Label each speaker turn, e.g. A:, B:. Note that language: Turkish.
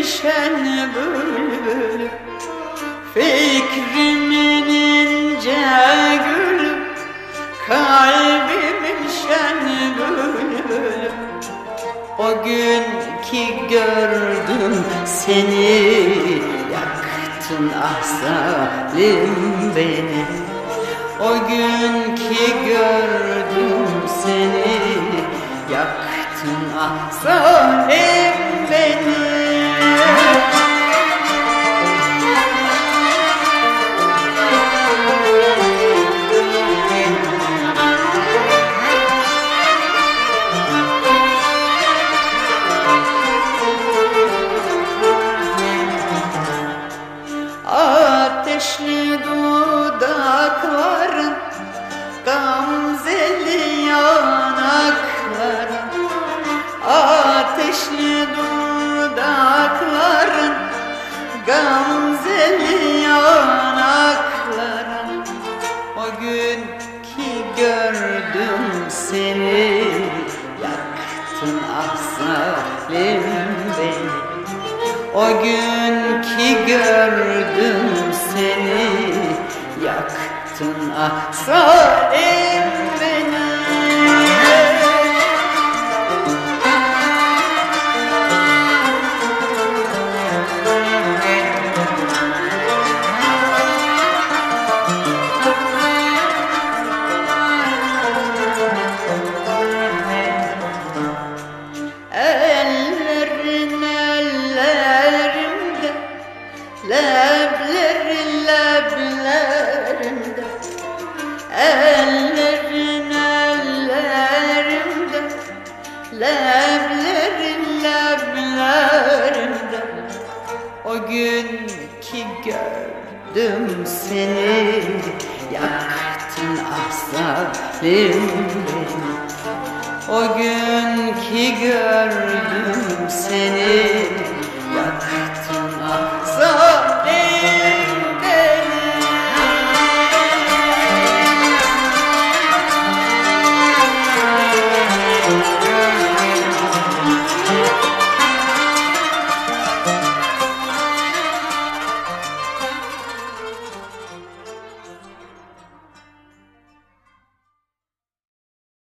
A: şen bülbül, fikrimin ince gülü, kalbimin şen bülbül. O gün ki gördüm seni, yaktın ah zalim beni. O gün ki gördüm seni, yaktın ah zalim beni. Ateşli dudakların, gamzeli yanakların, ateşli dudakların, gamzeli yanakların. O gün ki gördüm seni, yaktın ah zalim beni. O gün ki gördüm seni, yaktın ah zalim beni. Ellerin ellerimde, leblerin leblerimde, ellerin ellerimde, leblerin leblerimde. O gün ki gördüm seni, yaktın ah zalim beni. O gün ki gördüm seni,